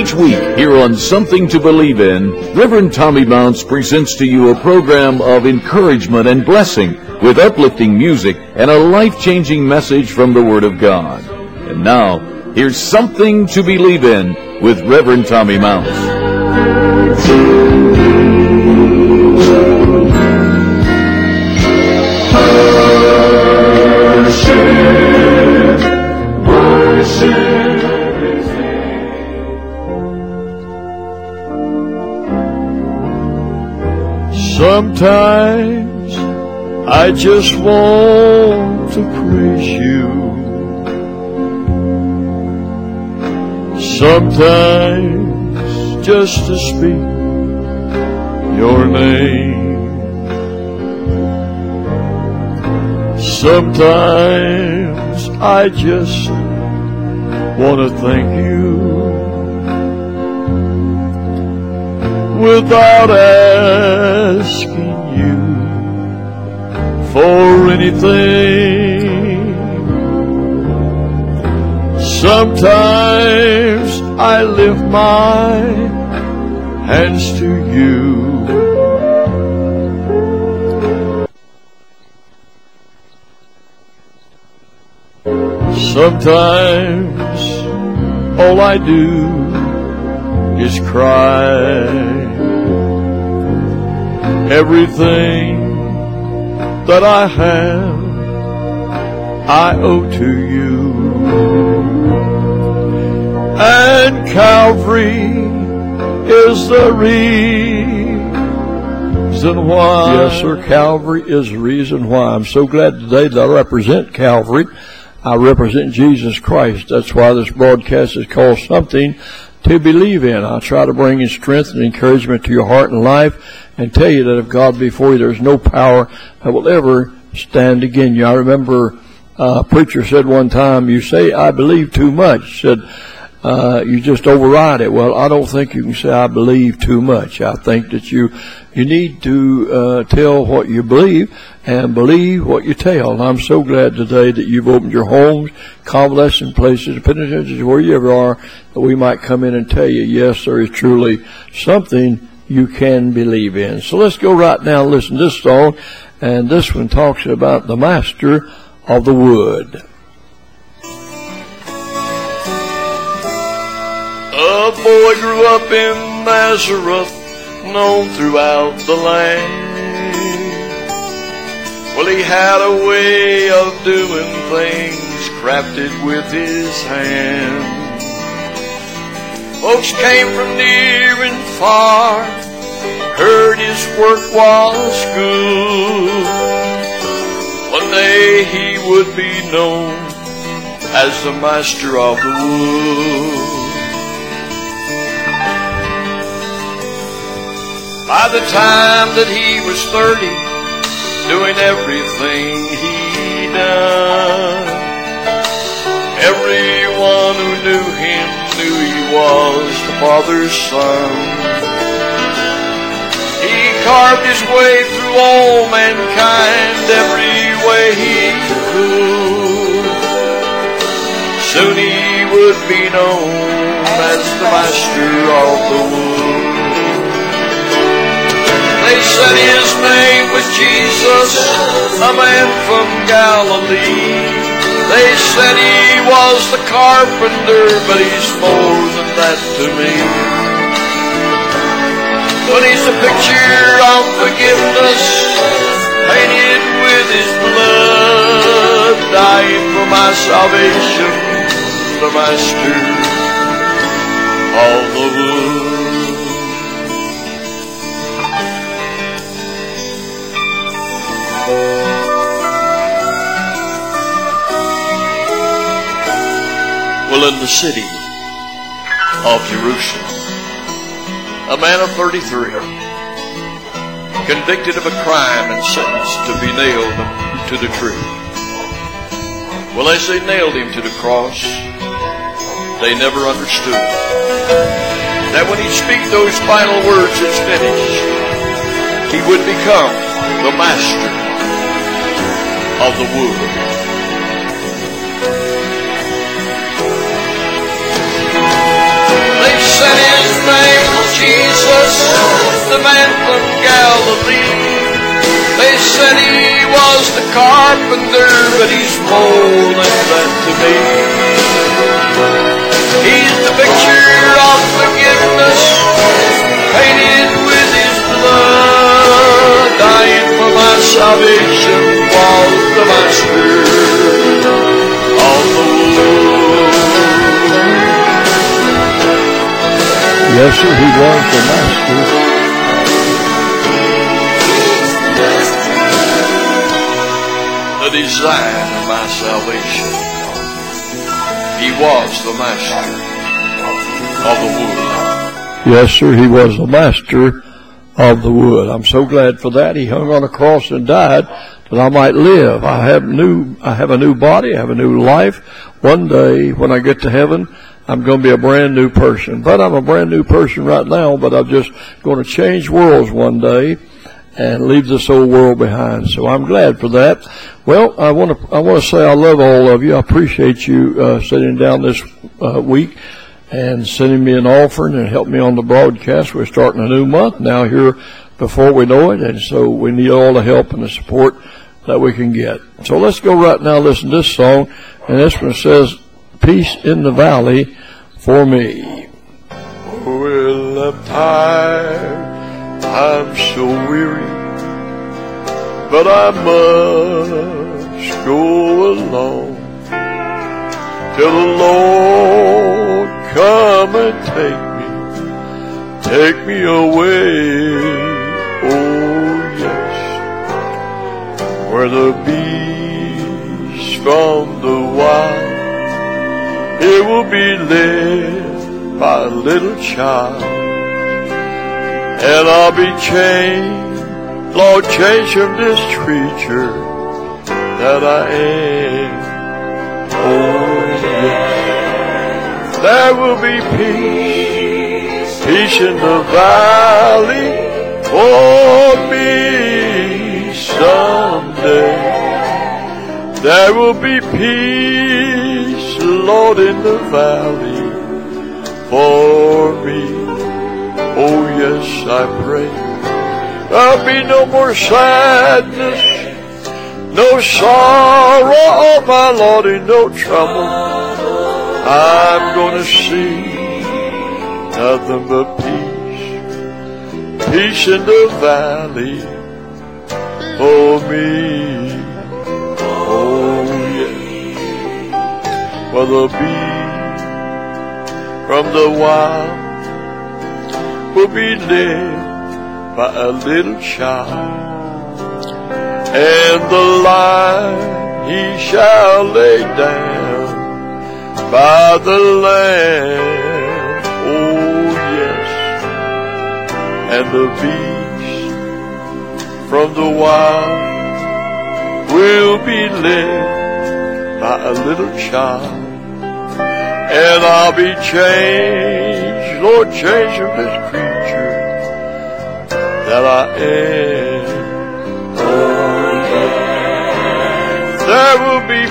Each week here on Something to Believe In, Reverend Tommy Mounts presents to you a program of encouragement and blessing with uplifting music and a life-changing message from the Word of God. And now, here's Something to Believe In with Reverend Tommy Mounts. Sometimes I just want to praise you. Sometimes just to speak your name. Sometimes I just want to thank you without asking you for anything. Sometimes I lift my hands to you. Sometimes all I do is cry. Everything that I have, I owe to you. And Calvary is the reason why. Yes, sir, Calvary is the reason why. I'm so glad today that I represent Calvary. I represent Jesus Christ. That's why this broadcast is called Something to Believe In. I'll try to bring in strength and encouragement to your heart and life and tell you that if God be for you, there's no power that will ever stand against you. I remember a preacher said one time, you say, I believe too much. Said, you just override it. Well, I don't think you can say I believe too much. I think that you need to tell what you believe and believe what you tell. And I'm so glad today that you've opened your homes, convalescent places, penitentiaries, where you ever are, that we might come in and tell you, yes, there is truly something you can believe in. So let's go right now and listen to this song. And this one talks about the master of the wood. A boy grew up in Nazareth, known throughout the land. Well, he had a way of doing things crafted with his hand. Folks came from near and far, heard his work was good. One day he would be known as the master of the wood. By the time that he was 30, doing everything he done, everyone who knew him knew he was the Father's Son. He carved his way through all mankind every way he could. Soon he would be known as the master of the wood. They said his name was Jesus, a man from Galilee. They said he was the carpenter, but he's more than that to me. But he's a picture of forgiveness, painted with his blood, dying for my salvation, the master of the wood. Well, in the city of Jerusalem, a man of 33, convicted of a crime and sentenced to be nailed to the tree. Well, as they nailed him to the cross, they never understood that when he'd speak those final words, it's finished, he would become the master of the wood. They set Jesus, the man from Galilee. They said he was the carpenter, but he's more than that to me. He's the picture of forgiveness, painted with his blood. Dying for my salvation was the master of the wood. Yes, sir, he was the master. The design of my salvation. He was the master of the wood. Yes, sir, he was the master of the wood. I'm so glad for that. He hung on a cross and died that I might live. I have a new body. I have a new life. One day when I get to heaven, I'm going to be a brand new person. But I'm a brand new person right now, but I'm just going to change worlds one day and leave this old world behind. So I'm glad for that. Well, I want to say I love all of you. I appreciate you sitting down this week and sending me an offering and helping me on the broadcast. We're starting a new month now here before we know it, and so we need all the help and the support that we can get. So let's go right now listen to this song, and this one says, "Peace in the Valley for me." Well, I'm tired, I'm so weary, but I must go along till the Lord come and take me away. Oh yes, where the beast from the wild, it will be led by a little child, and I'll be changed, Lord, change from this creature that I am. Oh yes, there will be peace in the valley for me someday. There will be peace, Lord, in the valley for me. Oh yes, I pray there'll be no more sadness, no sorrow, oh my Lord, and no trouble. I'm gonna see nothing but peace in the valley for me. Oh yeah, well the beast from the wild will be led by a little child, and the lion he shall lay down by the lamb. Oh yes, and the beast from the wild will be led by a little child, and I'll be changed, Lord, change from this creature that I am. Oh yes, there will be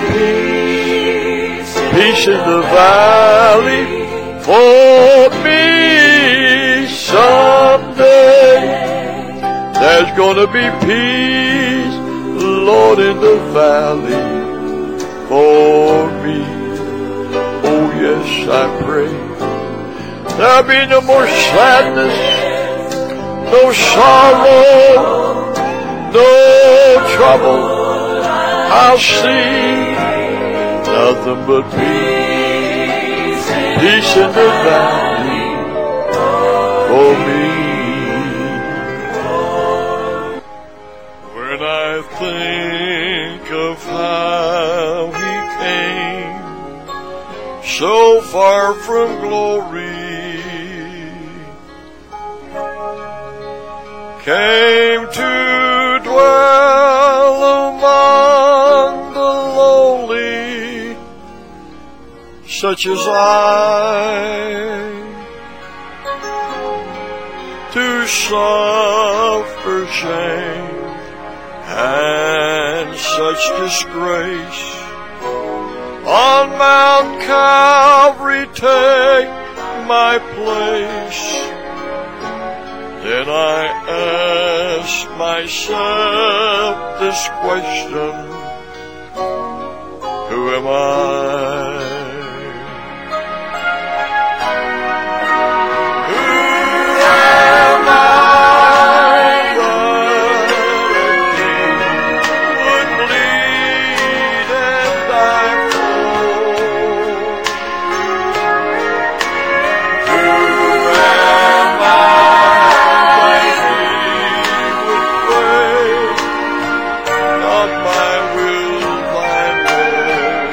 peace in the valley for me someday. There's gonna be peace, Lord, in the valley for me. Oh yes, I pray there'll be no more sadness, no sorrow, no trouble. I'll see nothing but peace in the valley for me. When I think of how he came so far from glory, came to dwell among the lowly, such as I, to suffer shame and such disgrace. On Mount Calvary take my place. When I ask myself this question, who am I? Who am I that a king would bleed and die for? Who am I that he would pray, not my will, thine will?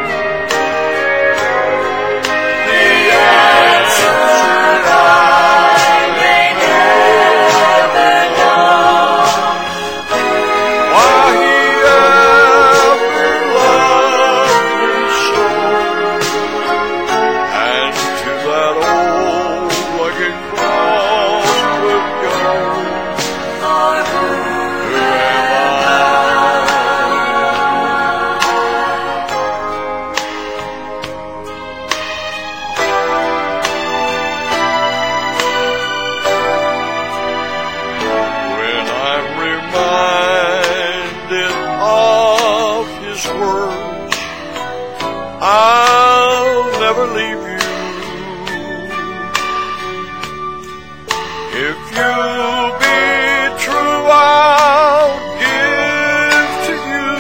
The answer I may never know. Why he ever loved me so, and to that old rugged cross would go. Who am When I'm reminded of his words, I'll never leave you. If you'll be true, I'll give to you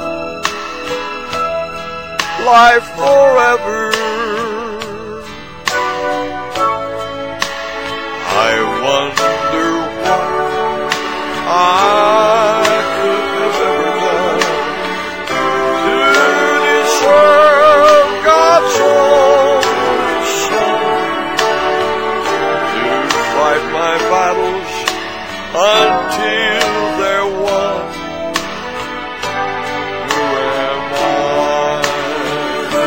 life forever. I wonder what I could have ever done to deserve God's only Son, to fight my battles until they're won. Who am I? Who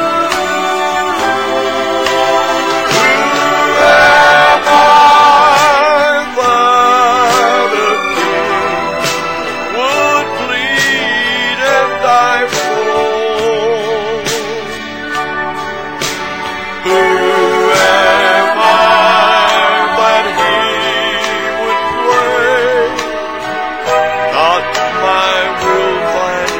am I that a king would bleed and die for? Who am I that he would pray, not my will, thine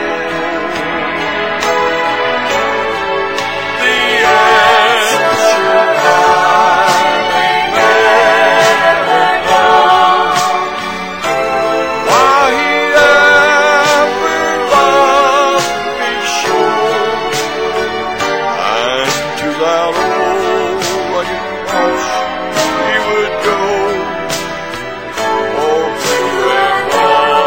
will? The answer I may never know. Why he ever loved me so, and to that old rugged cross he would go. Oh, who am I?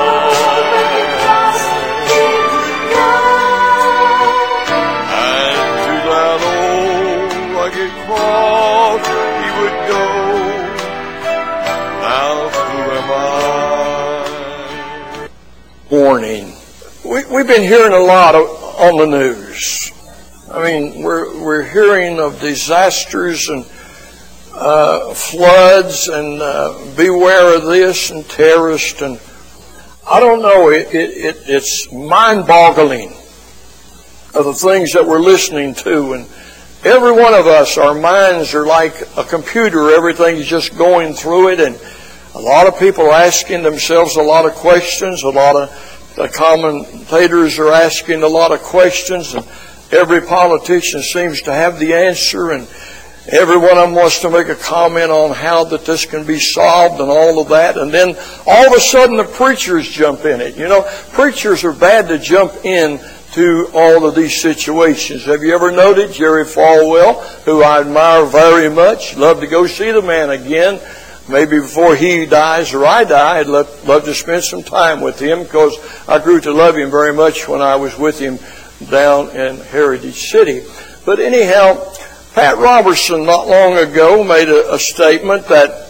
And to that old rugged cross he would go. Now who am I? Warning. We've been hearing a lot on the news. I mean, we're hearing of disasters and floods and beware of this and terrorists, and I don't know. It's mind-boggling of the things that we're listening to, and every one of us, our minds are like a computer. Everything's just going through it, and a lot of people asking themselves a lot of questions. A lot of the commentators are asking a lot of questions, and every politician seems to have the answer, and every one of them wants to make a comment on how that this can be solved and all of that. And then all of a sudden the preachers jump in it. You know, preachers are bad to jump in to all of these situations. Have you ever noted Jerry Falwell, who I admire very much? Love to go see the man again. Maybe before he dies or I die, I'd love to spend some time with him, because I grew to love him very much when I was with him down in Heritage City. But anyhow, Pat Robertson not long ago made a statement that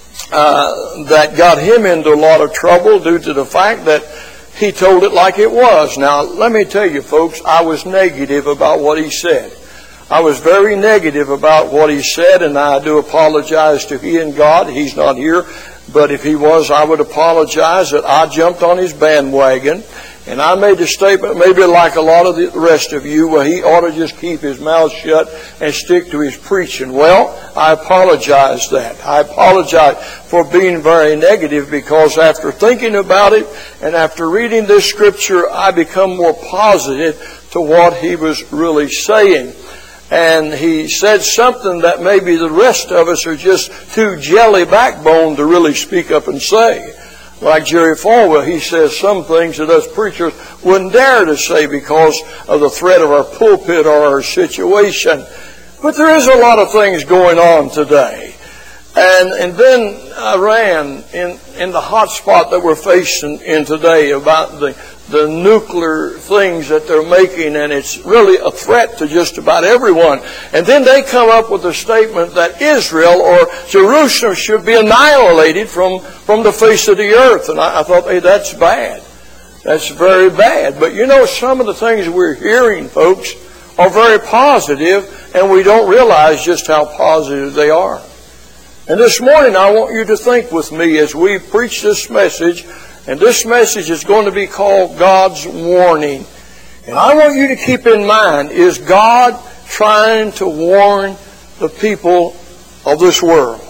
got him into a lot of trouble due to the fact that he told it like it was. Now, let me tell you, folks, I was negative about what he said. I was very negative about what he said, and I do apologize to he and God. He's not here, but if he was, I would apologize that I jumped on his bandwagon And I made the statement, maybe like a lot of the rest of you, well, he ought to just keep his mouth shut and stick to his preaching. Well, I apologize that. I apologize for being very negative, because after thinking about it and after reading this scripture, I become more positive to what he was really saying. And he said something that maybe the rest of us are just too jelly backbone to really speak up and say. Like Jerry Falwell, he says some things that us preachers wouldn't dare to say because of the threat of our pulpit or our situation. But there is a lot of things going on today. And then Iran, in the hot spot that we're facing in today about the nuclear things that they're making, and it's really a threat to just about everyone. And then they come up with a statement that Israel or Jerusalem should be annihilated from the face of the earth. And I thought, hey, that's bad. That's very bad. But you know, some of the things we're hearing, folks, are very positive, and we don't realize just how positive they are. And this morning I want you to think with me as we preach this message, and this message is going to be called God's Warning. And I want you to keep in mind, is God trying to warn the people of this world?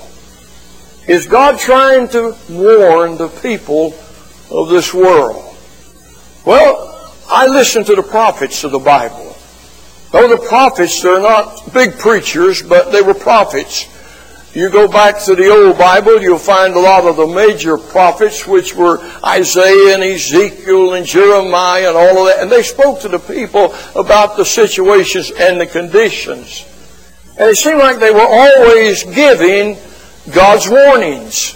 Is God trying to warn the people of this world? Well, I listen to the prophets of the Bible. Though the prophets, they're not big preachers, but they were prophets. You go back to the old Bible, you'll find a lot of the major prophets, which were Isaiah and Ezekiel and Jeremiah and all of that. And they spoke to the people about the situations and the conditions. And it seemed like they were always giving God's warnings.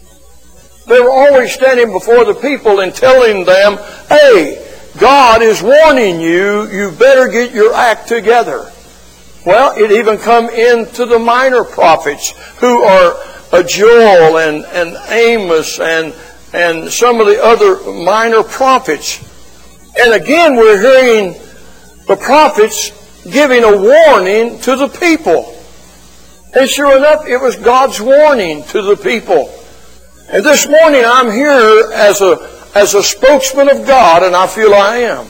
They were always standing before the people and telling them, hey, God is warning you, you better get your act together. Well, it even come into the minor prophets, who are Joel and Amos and some of the other minor prophets. And again, we're hearing the prophets giving a warning to the people. And sure enough, it was God's warning to the people. And this morning I'm here as a spokesman of God, and I feel I am.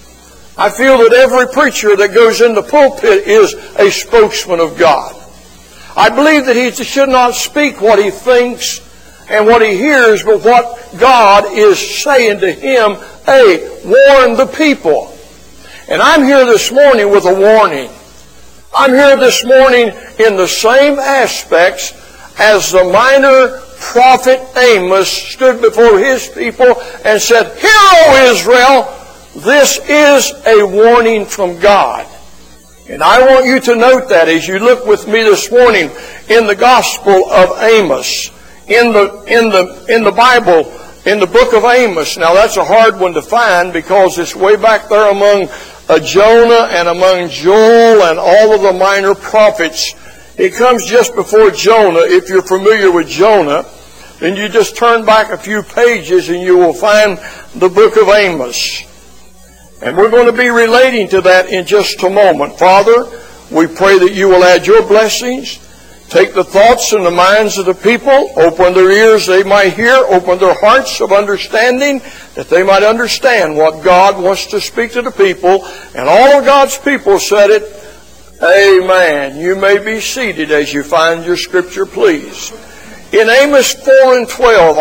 I feel that every preacher that goes in the pulpit is a spokesman of God. I believe that he should not speak what he thinks and what he hears, but what God is saying to him. Hey, warn the people. And I'm here this morning with a warning. I'm here this morning in the same aspects as the minor prophet Amos stood before his people and said, "Hear, O Israel, this is a warning from God." And I want you to note that as you look with me this morning in the Gospel of Amos, in the Bible, in the book of Amos. Now that's a hard one to find because it's way back there among Jonah and among Joel and all of the minor prophets. It comes just before Jonah. If you're familiar with Jonah, then you just turn back a few pages and you will find the book of Amos. And we're going to be relating to that in just a moment. Father, we pray that you will add your blessings. Take the thoughts and the minds of the people. Open their ears they might hear. Open their hearts of understanding that they might understand what God wants to speak to the people. And all of God's people said it. Amen. You may be seated as you find your scripture, please. In Amos 4 and 12,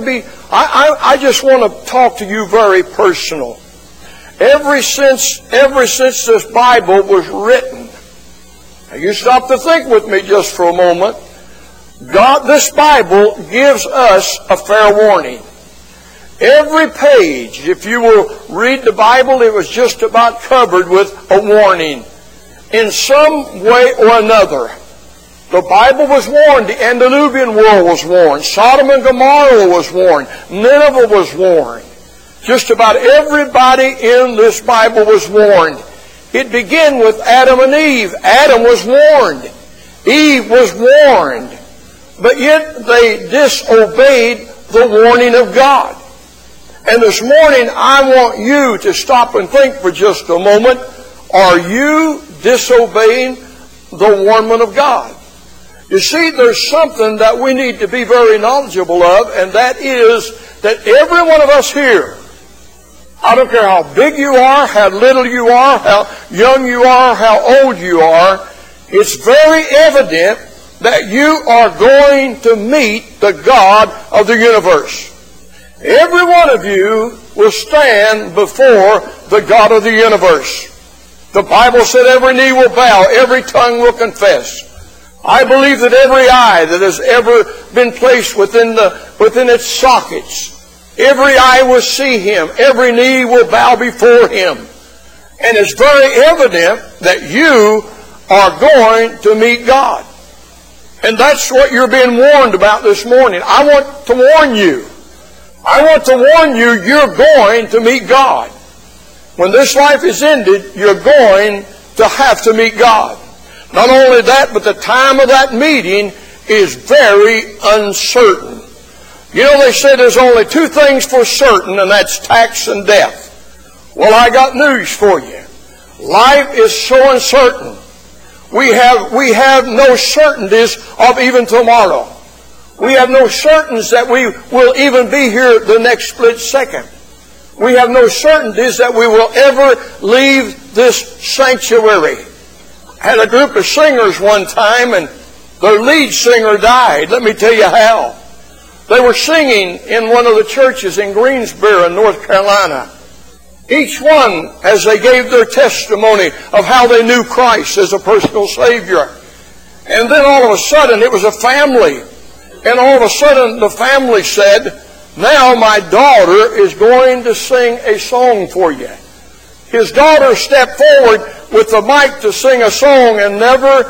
I just want to talk to you very personal. Ever since this Bible was written, now you stop to think with me just for a moment. This Bible gives us a fair warning. Every page, if you will read the Bible, it was just about covered with a warning. In some way or another, the Bible was warned. The Antediluvian world was warned. Sodom and Gomorrah was warned. Nineveh was warned. Just about everybody in this Bible was warned. It began with Adam and Eve. Adam was warned. Eve was warned. But yet they disobeyed the warning of God. And this morning I want you to stop and think for just a moment. Are you disobeying the warning of God? You see, there's something that we need to be very knowledgeable of, and that is that every one of us here I don't care how big you are, how little you are, how young you are, how old you are. It's very evident that you are going to meet the God of the universe. Every one of you will stand before the God of the universe. The Bible said every knee will bow, every tongue will confess. I believe that every eye that has ever been placed within its sockets, every eye will see Him. Every knee will bow before Him. And it's very evident that you are going to meet God. And that's what you're being warned about this morning. I want to warn you. I want to warn you, you're going to meet God. When this life is ended, you're going to have to meet God. Not only that, but the time of that meeting is very uncertain. You know, they say there's only two things for certain, and that's tax and death. Well, I got news for you. Life is so uncertain. We have no certainties of even tomorrow. We have no certainties that we will even be here the next split second. We have no certainties that we will ever leave this sanctuary. I had a group of singers one time, and their lead singer died. Let me tell you how. They were singing in one of the churches in Greensboro, North Carolina. Each one, as they gave their testimony of how they knew Christ as a personal Savior. And then all of a sudden, it was a family. And all of a sudden, the family said, "Now my daughter is going to sing a song for you." His daughter stepped forward with the mic to sing a song and never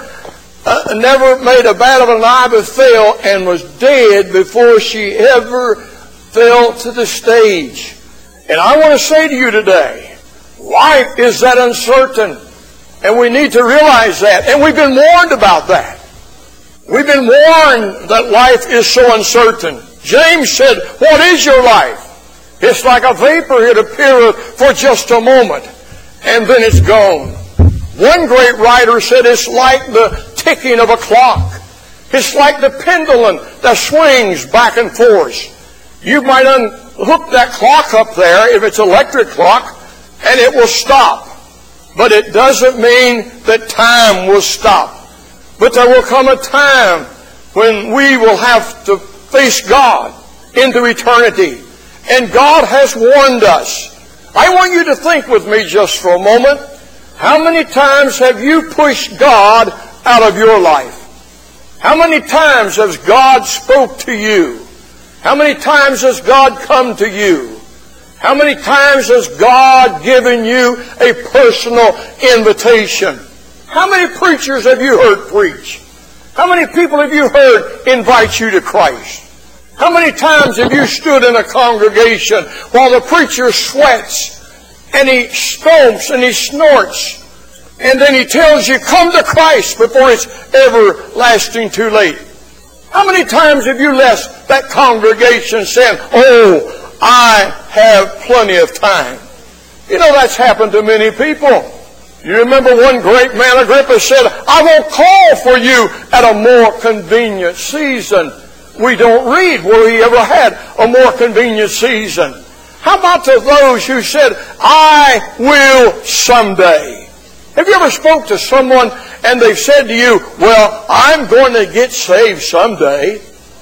made a bat of an eye but fell, and was dead before she ever fell to the stage. And I want to say to you today, life is that uncertain, and we need to realize that. And we've been warned about that. We've been warned that life is so uncertain. James said, "What is your life? It's like a vapor. It appeareth for just a moment, and then it's gone." One great writer said it's like the ticking of a clock. It's like the pendulum that swings back and forth. You might unhook that clock up there, if it's an electric clock, and it will stop. But it doesn't mean that time will stop. But there will come a time when we will have to face God into eternity. And God has warned us. I want you to think with me just for a moment. How many times have you pushed God out of your life? How many times has God spoke to you? How many times has God come to you? How many times has God given you a personal invitation? How many preachers have you heard preach? How many people have you heard invite you to Christ? How many times have you stood in a congregation while the preacher sweats and he stomps and he snorts, and then he tells you, "Come to Christ," before it's everlasting too late? How many times have you left that congregation saying, "Oh, I have plenty of time"? You know, that's happened to many people. You remember one great man, Agrippa, said, "I won't call for you at a more convenient season." We don't read where he ever had a more convenient season. How about to those who said, "I will someday"? Have you ever spoke to someone and they've said to you, "Well, I'm going to get saved someday"?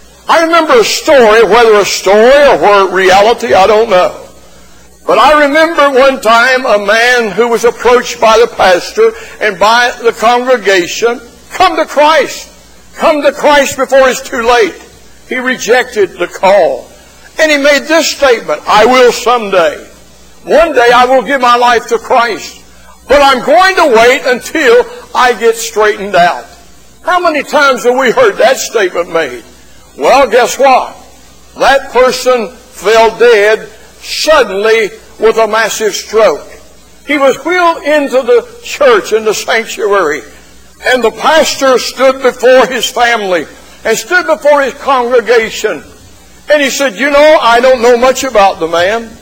I remember a story, whether a story or reality, I don't know. But I remember one time a man who was approached by the pastor and by the congregation, "Come to Christ. Come to Christ before it's too late." He rejected the call. And he made this statement, "I will someday. One day I will give my life to Christ. But I'm going to wait until I get straightened out." How many times have we heard that statement made? Well, guess what? That person fell dead suddenly with a massive stroke. He was wheeled into the church, in the sanctuary, and the pastor stood before his family and stood before his congregation. And he said, "You know, I don't know much about the man.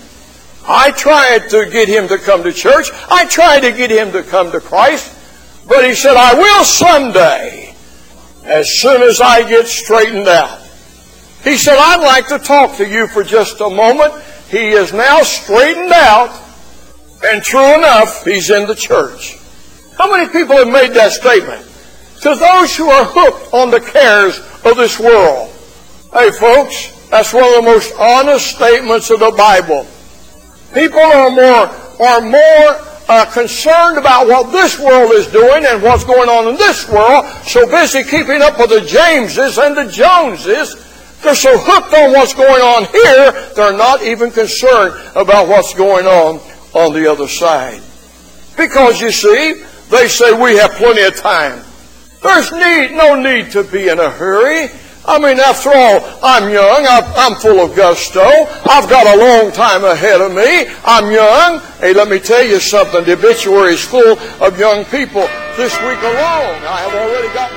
I tried to get him to come to church. I tried to get him to come to Christ. But," he said, "I will someday, as soon as I get straightened out." He said, "I'd like to talk to you for just a moment he is now straightened out, and true enough, he's in the church. How many people have made that statement? To those who are hooked on the cares of this world. Hey folks, that's one of the most honest statements of the Bible. People are more concerned about what this world is doing and what's going on in this world, so busy keeping up with the Jameses and the Joneses. They're so hooked on what's going on here, they're not even concerned about what's going on the other side. Because you see, they say we have plenty of time. There's no need to be in a hurry. I mean, after all, I'm young. I'm full of gusto. I've got a long time ahead of me. I'm young. Hey, let me tell you something. The obituary is full of young people. This week alone, I have already got...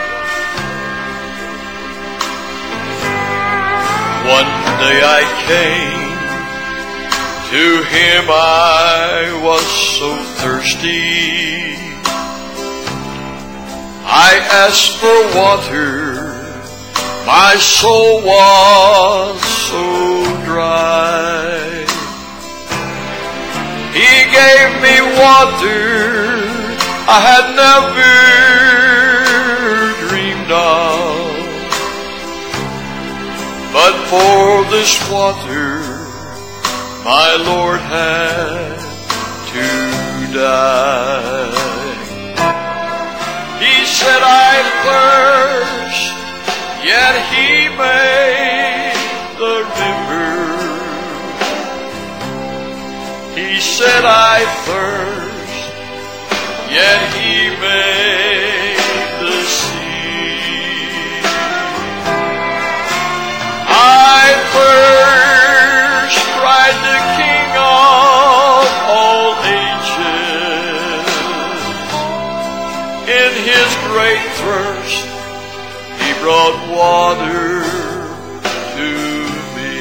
One day I came to Him, I was so thirsty. I asked for water, my soul was so dry. He gave me water I had never dreamed of. But for this water, my Lord had to die. He said, I thirst, yet He made the river. He said, I thirst, yet He made the sea. I thirst, cried the King of all ages. In His great thirst, He brought water to me.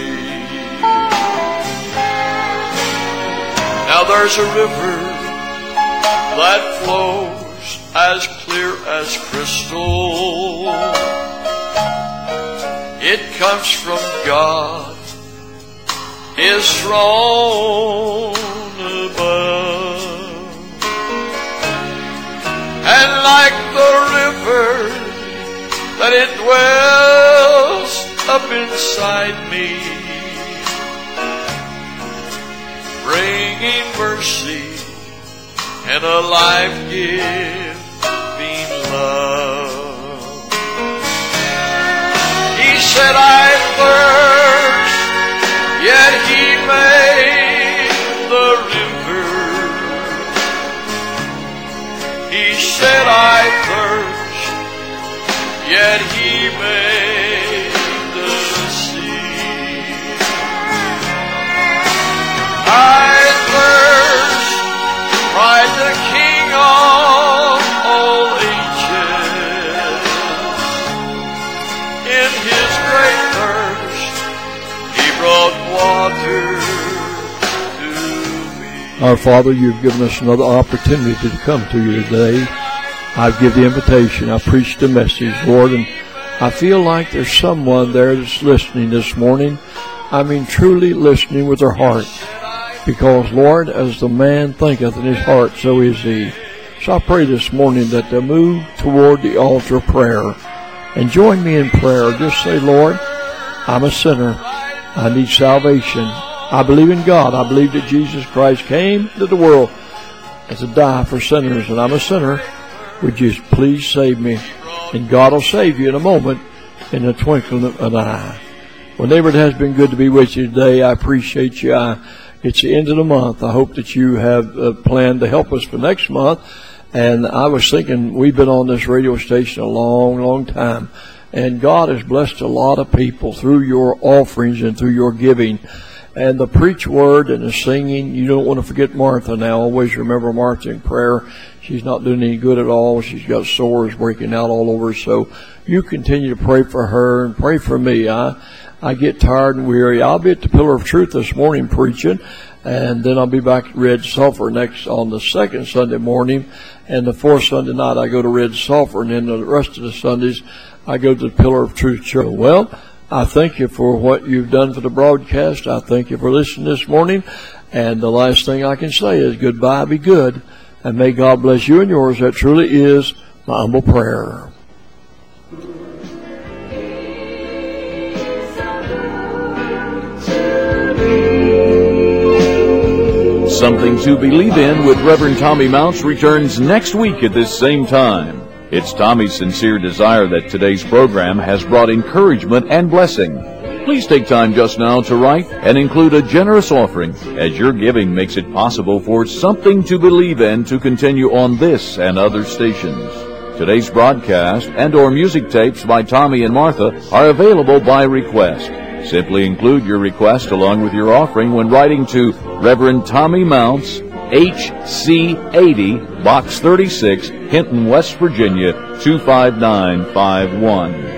Now there's a river that flows as clear as crystal. It comes from God, His throne above. And like the river that it dwells up inside me, bringing mercy and a life-giving love. He said, I thirst, yet He made the river. He said, I thirst, yet He made the sea. I thirst, cried the King of all ages. In His great thirst, He brought water to me. Our Father, You've given us another opportunity to come to You today. I've given the invitation. I preached the message, Lord, and I feel like there's someone there that's listening this morning. I mean, truly listening with their heart. Because, Lord, as the man thinketh in his heart, so is he. So I pray this morning that they'll move toward the altar of prayer and join me in prayer. Just say, Lord, I'm a sinner. I need salvation. I believe in God. I believe that Jesus Christ came to the world to die for sinners, and I'm a sinner. Would You please save me? And God will save you in a moment, in the twinkling of an eye. Well, neighbor, it has been good to be with you today. I appreciate you. It's the end of the month. I hope that you have a plan to help us for next month. And I was thinking, we've been on this radio station a long, long time. And God has blessed a lot of people through your offerings and through your giving. And the preach word and the singing, you don't want to forget Martha now. Always remember Martha in prayer. She's not doing any good at all. She's got sores breaking out all over. So you continue to pray for her and pray for me. I get tired and weary. I'll be at the Pillar of Truth this morning preaching, and then I'll be back at Red Sulphur next on the second Sunday morning, and the fourth Sunday night I go to Red Sulphur, and then the rest of the Sundays I go to the Pillar of Truth Church. Well, I thank you for what you've done for the broadcast. I thank you for listening this morning. And the last thing I can say is goodbye, be good, and may God bless you and yours. That truly is my humble prayer. Something to Believe In with Reverend Tommy Mounts returns next week at this same time. It's Tommy's sincere desire that today's program has brought encouragement and blessing. Please take time just now to write and include a generous offering, as your giving makes it possible for Something to Believe In to continue on this and other stations. Today's broadcast and/or music tapes by Tommy and Martha are available by request. Simply include your request along with your offering when writing to Reverend Tommy Mounts, HC 80, Box 36, Hinton, West Virginia, 25951.